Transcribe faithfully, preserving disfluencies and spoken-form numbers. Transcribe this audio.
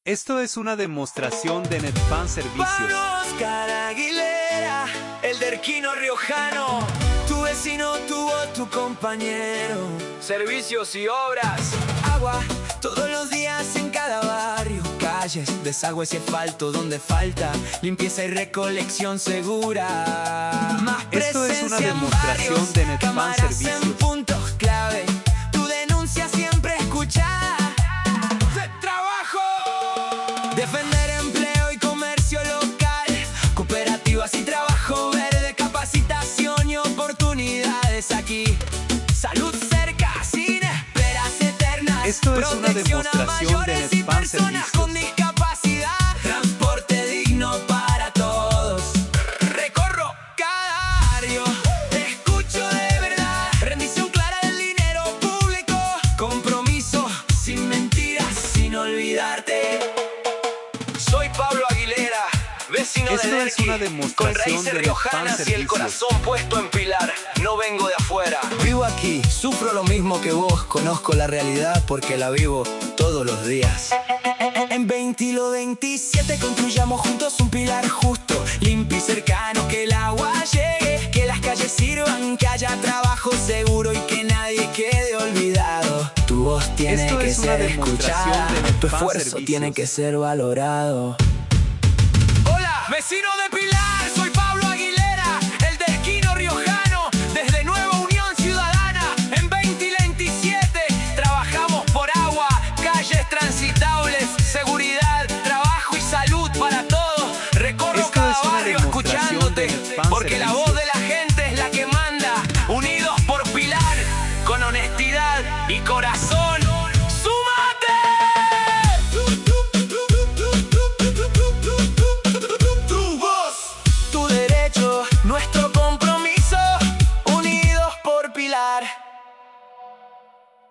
Esto es una demostración de Netfan Servicios. Pablo Oscar Aguilera, el derquino riojano, tu vecino, tu voz, tu compañero. Servicios y obras. Agua todos los días en cada barrio. Calles, desagües y asfalto donde falta. Limpieza y recolección segura. Más Esto es una presencia en demostración barrios, de Netfan cámaras Servicios. en puntos clave. Tu denuncia siempre escuchada. De trabajo. Defender empleo y comercio local. Cooperativas y trabajo verde. Capacitación y oportunidades aquí. Salud cerca, sin esperas eternas. Esto es una Protección a demostración de mayores y Netfan personas Servicios. con discapacidad. Transporte digno para todos. Recorro cada barrio. Te escucho de verdad. Rendición clara del dinero público. Compromiso sin mentiras, sin olvidarte. Soy Pablo Aguilera, vecino Esto de es una Derqui, demostración con raíces de riojanas Netfan y el Servicios. corazón puesto en Pilar. No vengo de afuera. Vivo aquí, sufro lo mismo que vos. Conozco la realidad porque la vivo todos los días. En veintilo veintisiete construyamos juntos un Pilar justo, limpio y cercano. Que el agua llegue, que las calles sirvan, que haya trabajo seguro y que nadie quede olvidado. Tu voz tiene Esto que es una ser demostración escuchada, de Netfan tu esfuerzo Servicios. tiene que ser valorado. Hola, vecino de Pilar.